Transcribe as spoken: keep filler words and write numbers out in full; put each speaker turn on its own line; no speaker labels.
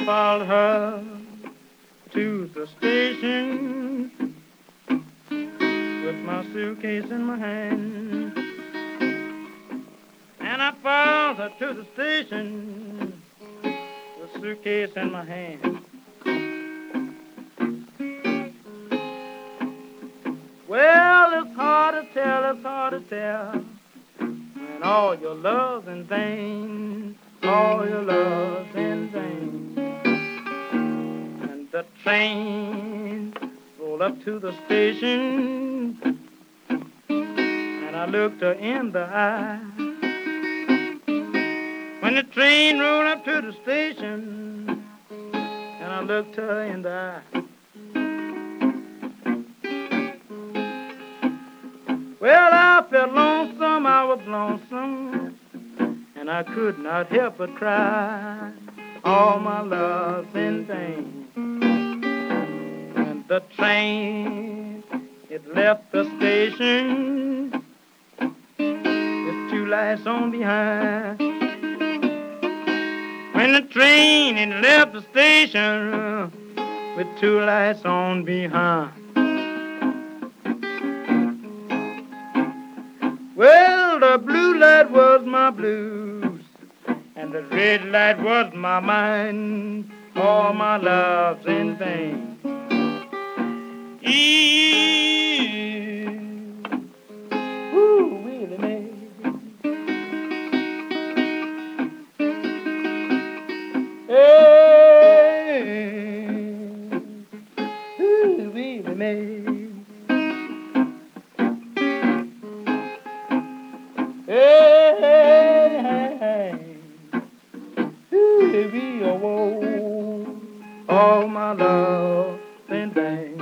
followed her to the station with my suitcase in my hand. And I followed her to the station with a suitcase in my hand. Well, it's hard to tell, it's hard to tell, when all your love's in vain, all your love's in vain. And the train rolled up to the station, and I looked her in the eye. When the train rolled up to the station, and I looked her in the eye. Well, I felt lonesome, I was lonesome, and I could not help but cry. All my love's in vain. And the train, it left the station with two lights on behind. When the train, it left the station with two lights on behind. Well, the blue light was my blues, and the red light was my mind. All my love's in vain. Eee, ooh, Willie Mae. Hey, ooh, Willie Mae. Hey, hey, hey, hey. Ooh, we oh, all my love in vain.